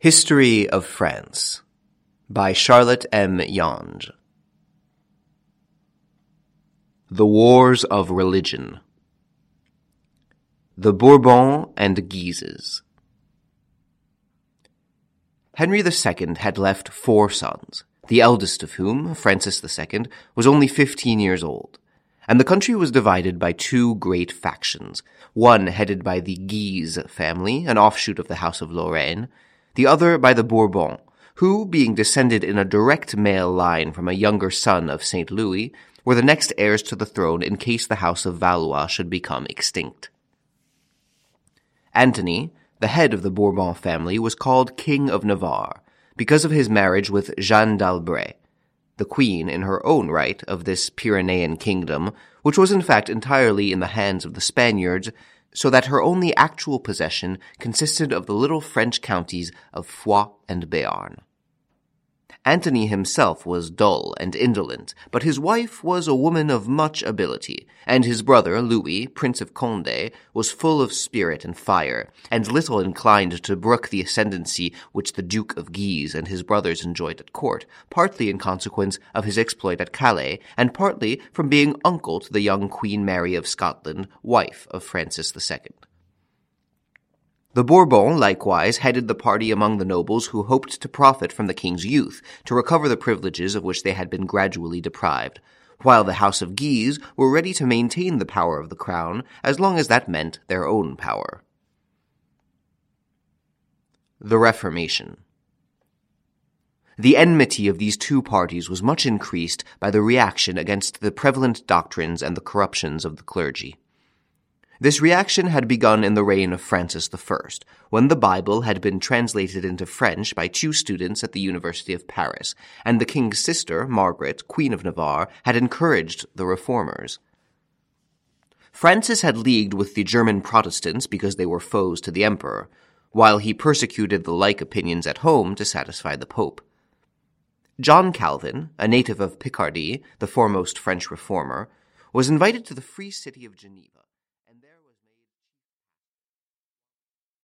History of France by Charlotte M. Yonge. The Wars of Religion. The Bourbons and Guises. Henry II had left 4 sons, the eldest of whom, Francis II, was only 15 years old, and the country was divided by 2 great factions, one headed by the Guise family, an offshoot of the House of Lorraine, the other by the Bourbons, who, being descended in a direct male line from a younger son of St. Louis, were the next heirs to the throne in case the House of Valois should become extinct. Antony, the head of the Bourbon family, was called King of Navarre, because of his marriage with Jeanne d'Albret, the queen in her own right of this Pyrenean kingdom, which was in fact entirely in the hands of the Spaniards, so that her only actual possession consisted of the little French counties of Foix and Béarn. Antony himself was dull and indolent, but his wife was a woman of much ability, and his brother, Louis, Prince of Condé, was full of spirit and fire, and little inclined to brook the ascendancy which the Duke of Guise and his brothers enjoyed at court, partly in consequence of his exploit at Calais, and partly from being uncle to the young Queen Mary of Scotland, wife of Francis II. The Bourbons, likewise, headed the party among the nobles who hoped to profit from the king's youth, to recover the privileges of which they had been gradually deprived, while the House of Guise were ready to maintain the power of the crown as long as that meant their own power. The Reformation. The enmity of these 2 parties was much increased by the reaction against the prevalent doctrines and the corruptions of the clergy. This reaction had begun in the reign of Francis I, when the Bible had been translated into French by 2 students at the University of Paris, and the king's sister, Margaret, Queen of Navarre, had encouraged the reformers. Francis had leagued with the German Protestants because they were foes to the emperor, while he persecuted the like opinions at home to satisfy the Pope. John Calvin, a native of Picardy, the foremost French reformer, was invited to the free city of Geneva.